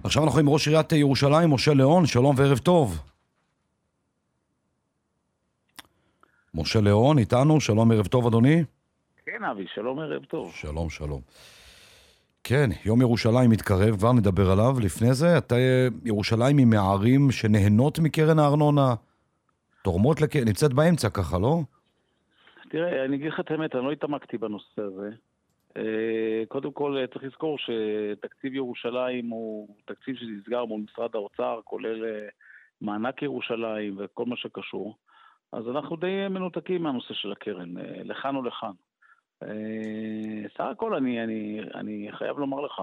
עכשיו אנחנו עם ראש עיריית ירושלים, משה ליאון, שלום וערב טוב. משה ליאון, איתנו, שלום ערב טוב אדוני. כן אבי, שלום ערב טוב. שלום, שלום. כן, יום ירושלים מתקרב, כבר נדבר עליו. לפני זה, ירושלים היא מהערים שנהנות מקרן הארנונה, תורמות לקרן, נמצאת באמצע ככה, לא? תראה, אני אגיד לך את האמת, אני לא התעמקתי בנושא הזה. קודם כל צריך לזכור שתקציב ירושלים הוא תקציב שנסגר מול משרד האוצר, כולל מענק ירושלים וכל מה שקשור. אז אנחנו די מנותקים מהנושא של הקרן, לכאן או לכאן. סך הכל אני חייב לומר לך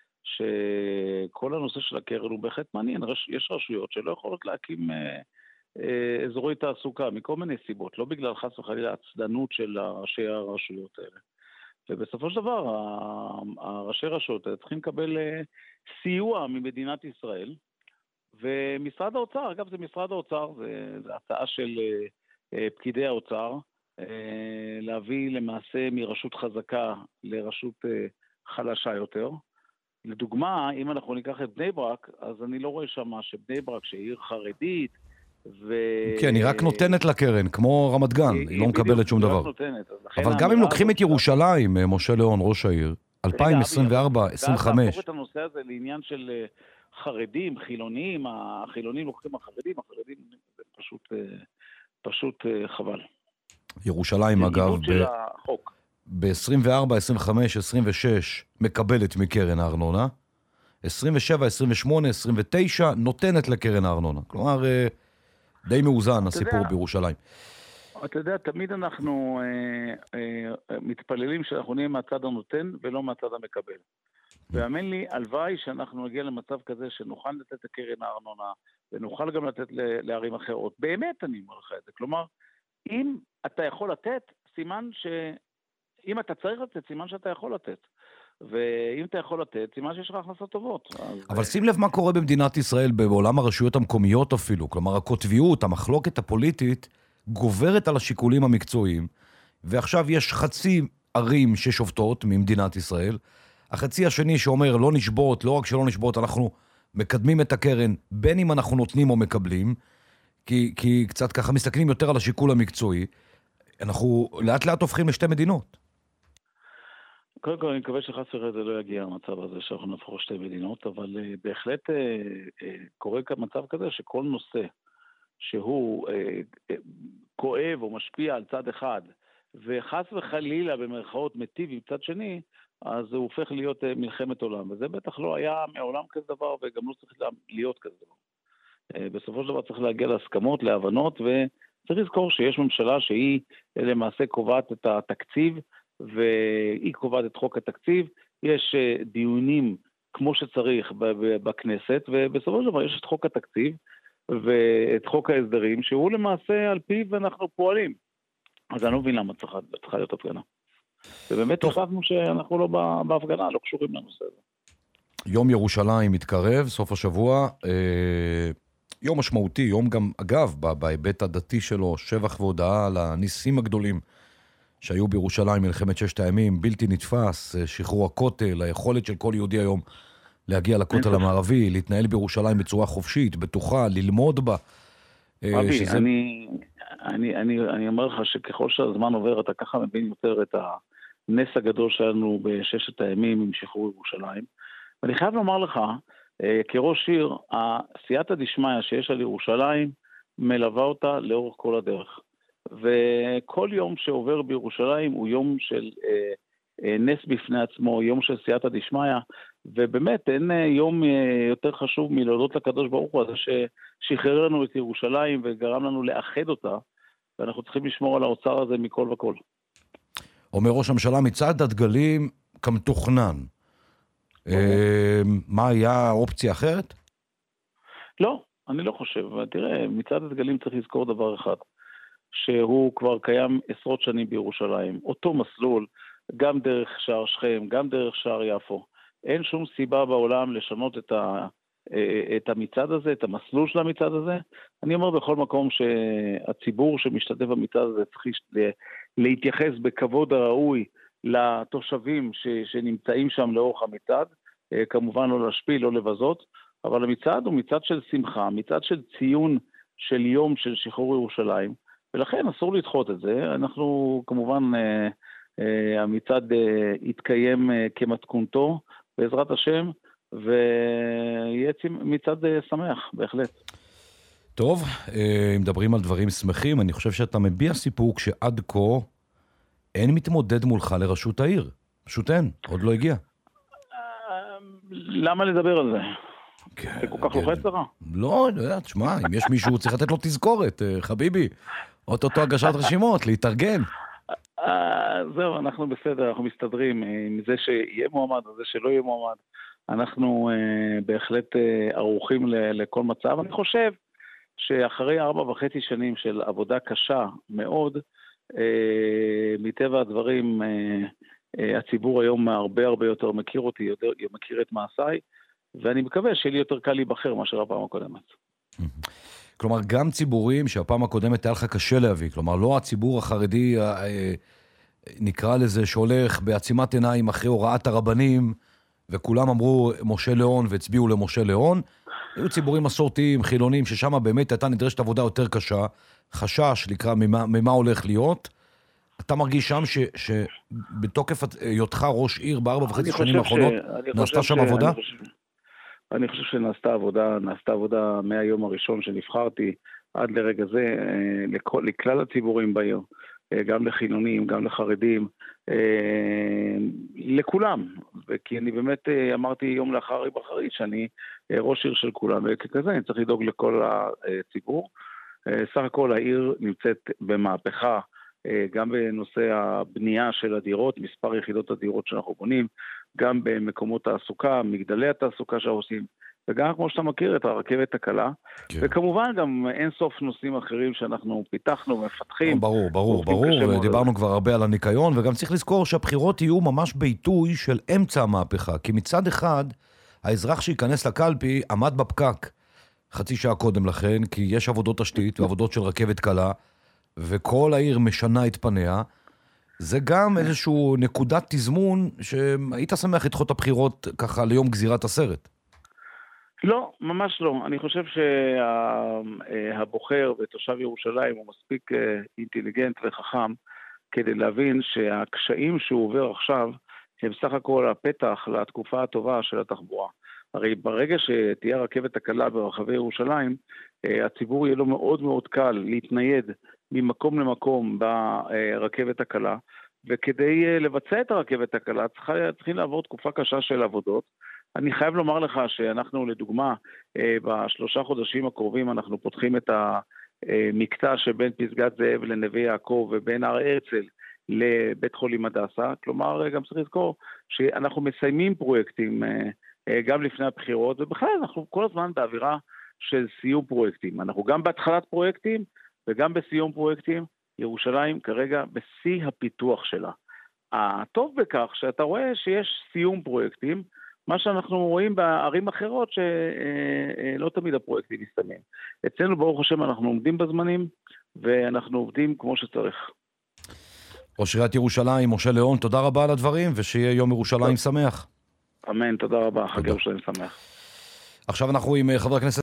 שכל הנושא של הקרן הוא בהחלט מעניין. יש רשויות שלא יכולות להקים אזורי תעסוקה מכל מיני סיבות, לא בגלל חס וחלילה הצדנות של ראשי הרשויות האלה. ובסופו של דבר, הראשי רשויות צריכים לקבל סיוע ממדינת ישראל, ומשרד האוצר, אגב זה משרד האוצר, זה הצעה של פקידי האוצר, להביא למעשה מרשות חזקה לרשות חלשה יותר. לדוגמה, אם אנחנו ניקח את בני ברק, אז אני לא רואה שמה שבני ברק, שהיא עיר חרדית, כן, היא רק נותנת לקרן, כמו רמת גן, היא לא מקבלת שום דבר. אבל גם אם לוקחים את ירושלים, משה ליאון, ראש העיר, 2024-2025. להפוך את הנושא הזה לעניין של חרדים, חילונים, החילונים לוקחים החרדים זה פשוט חבל. ירושלים אגב, ב-24, 25, 26 מקבלת מקרן הארנונה, 27, 28, 29 נותנת לקרן הארנונה. כלומר, די מאוזן הסיפור בירושלים. אתה יודע, תמיד אנחנו מתפללים שאנחנו נהיה מהצד הנותן ולא מהצד המקבל. ואמן לי, הלוואי שאנחנו נגיע למצב כזה שנוכל לתת את הקרן הארנונה, ונוכל גם לתת לערים אחרות. באמת אני אומר לך את זה. כלומר, אם אתה יכול לתת, סימן אם אתה צריך לתת, סימן שאתה יכול לתת. ואם אתה יכול לתת, סימן שיש לך הכנסות טובות. אבל שים לב מה קורה במדינת ישראל, בעולם הרשויות המקומיות אפילו. כלומר, הקוטביות, המחלוקת הפוליטית, גוברת על השיקולים המקצועיים, ועכשיו יש חצי ערים ששובתות ממדינת ישראל, החצי השני שאומר לא נשבות, לא רק שלא נשבות, אנחנו מקדמים את הקרן, בין אם אנחנו נותנים או מקבלים, כי קצת ככה מסתכלים יותר על השיקול המקצועי, אנחנו לאט לאט הופכים לשתי מדינות. קודם כל אני מקווה שחס וחלילה זה לא יגיע למצב הזה שאנחנו נהפוך לשתי מדינות, אבל בהחלט קורה כאן מצב כזה שכל נושא שהוא כואב או משפיע על צד אחד, וחס וחלילה במרכאות מטיב עם צד שני, אז זה הופך להיות מלחמת עולם, וזה בטח לא היה מעולם כזה דבר, וגם לא צריך להיות כזה דבר. בסופו של דבר צריך להגיע להסכמות, להבנות, וצריך לזכור שיש ממשלה שהיא למעשה קובעת את התקציב, והיא קובעת את חוק התקציב, יש דיונים כמו שצריך בכנסת, ובסופו של דבר יש את חוק התקציב, ואת חוק ההסדרים, שהוא למעשה על פיו ואנחנו פועלים. אז אני לא מבין למה צריכה להיות הפגנה. ובאמת החלטנו שאנחנו לא בהפגנה, לא קשורים לנושא הזה. יום ירושלים מתקרב, סוף השבוע, יום משמעותי, יום גם, אגב, בהיבט הדתי שלו, שבח והודעה על הניסים הגדולים שהיו בירושלים, מלחמת ששת הימים, בלתי נתפס, שחרור הכותל, היכולת של כל יהודי היום להגיע לכותל המערבי, להתנהל בירושלים בצורה חופשית, בטוחה, ללמוד בה. אבי, אני אומר לך שככל שהזמן עובר, אתה ככה מבין יותר את הנס הגדול שלנו בששת הימים עם שחרור ירושלים. ואני חייב לומר לך, כראש עיר, הסייעתא דשמיא שיש על ירושלים, מלווה אותה לאורך כל הדרך. וכל יום שעובר בירושלים הוא יום של נס בפני עצמו, יום של סייעתא דשמיא, ובאמת אין יום יותר חשוב מלהודות לקדוש ברוך הוא הזה ששחרר לנו את ירושלים וגרם לנו לאחד אותה, ואנחנו צריכים לשמור על האוצר הזה מכל וכל. אומר ראש הממשלה, מצעד הדגלים כמתוכנן. מה היה אופציה אחרת? לא, אני לא חושב. תראה, מצעד הדגלים צריך לזכור דבר אחד, שהוא כבר קיים עשרות שנים בירושלים. אותו מסלול, גם דרך שער שכם, גם דרך שער יפו. אין שום סיבה בעולם לשנות את המצעד הזה, את המסלול של המצעד הזה. אני אומר בכל מקום שהציבור שמשתתף במצעד הזה צריך להתייחס בכבוד הראוי לתושבים שנמצאים שם לאורך המצעד, כמובן לא להשפיל, לא לבזות, אבל המצעד הוא מצעד של שמחה, מצעד של ציון של יום של שחרור ירושלים, ולכן אסור לדחות את זה. אנחנו כמובן, המצעד יתקיים כמתכונתו, בעזרת השם, ויהיה מצעד שמח, בהחלט. טוב, אם מדברים על דברים שמחים, אני חושב שאתה מביע סיפוק שעד כה אין מתמודד מולך לראשות העיר. פשוט אין, עוד לא הגיע. למה לדבר על זה? זה כל כך לוחץ לך? לא, תשמע, אם יש מישהו צריך לתת לו תזכורת, חביבי, אותו הגשת רשימות, להתארגן. זהו, אנחנו בסדר, אנחנו מסתדרים עם זה שיהיה מועמד או זה שלא יהיה מועמד. אנחנו בהחלט ערוכים לכל מצב. אני חושב שאחרי 4.5 שנים של עבודה קשה מאוד, מטבע הדברים, הציבור היום הרבה יותר מכיר אותי, מכיר את מעשיי, ואני מקווה שיהיה לי יותר קל להיבחר מאשר הפעם הקודמת. כלומר, גם ציבורים שהפעם הקודמת היה לך קשה להביא, כלומר, לא הציבור החרדי, נקרא לזה, שהולך בעצימת עיניים אחרי הוראת הרבנים, וכולם אמרו משה ליאון והצביעו למשה ליאון, היו ציבורים מסורתיים, חילונים, ששם באמת הייתה נדרשת עבודה יותר קשה, חשש לקרוא ממה הולך להיות. אתה מרגיש שם שבתוקף היותך ראש עיר ב4.5 שנים האחרונות, נעשתה שם עבודה? אני חושב שנעשתה עבודה מהיום הראשון שנבחרתי עד לרגע זה, לכלל הציבורים בעיר, גם לחילונים, גם לחרדים, לכולם. כי אני באמת אמרתי יום לאחר היבחרי שאני ראש עיר של כולם, וככזה אני צריך לדאוג לכל הציבור. סך הכל העיר נמצאת במהפכה, גם בנושא הבנייה של הדירות, מספר יחידות הדירות שאנחנו בונים, גם במקומות תעסוקה, מגדלי התעסוקה שעושים, וגם כמו שאתה מכיר את הרכבת הקלה, כן. וכמובן גם אין סוף נושאים אחרים שאנחנו פיתחנו, מפתחים. ברור, דיברנו כבר הרבה על הניקיון, וגם צריך לזכור שהבחירות יהיו ממש בעיתוי של אמצע המהפכה, כי מצד אחד, האזרח שיכנס לקלפי עמד בפקק חצי שעה קודם לכן, כי יש עבודות תשתית ועבודות של רכבת קלה, וכל העיר משנה את פניה, זה גם איזשהו נקודת תזמון שהיית שמח לדחות הבחירות ככה ליום גזירת הסרט. לא, ממש לא. אני חושב שהבוחר ותושב ירושלים הוא מספיק אינטליגנט וחכם כדי להבין שהקשיים שהוא עובר עכשיו הם סך הכל הפתח לתקופה הטובה של התחבורה. הרי ברגע שתהיה רכבת הקלה ברחבי ירושלים, הציבור יהיה לו מאוד קל להתנייד ממקום למקום ברכבת הקלה, וכדי לבצע את הרכבת הקלה צריכים לעבור תקופה קשה של עבודות. אני חייב לומר לך שאנחנו לדוגמה, ב3 חודשים הקרובים אנחנו פותחים את המקטע שבין פסגת זאב לנווה יעקב ובין הר הרצל לבית חולים הדסה. כלומר, גם צריך לזכור שאנחנו מסיימים פרויקטים גם לפני הבחירות, ובכלל אנחנו כל הזמן באווירה של סיום פרויקטים. אנחנו גם בהתחלת פרויקטים וגם בסיום פרויקטים. ירושלים כרגע בשיא הפיתוח שלה. הטוב בכך שאתה רואה שיש סיום פרויקטים, מה שאנחנו רואים בערים אחרות שלא תמיד הפרויקטים מסתיימים. אצלנו ברוך השם אנחנו עומדים בזמנים, ואנחנו עובדים כמו שצריך. ראש עיריית ירושלים, משה ליאון, תודה רבה על הדברים, ושיהיה יום ירושלים שמח. אמן, תודה רבה, חג ירושלים שמח. עכשיו אנחנו עם חבר הכנסת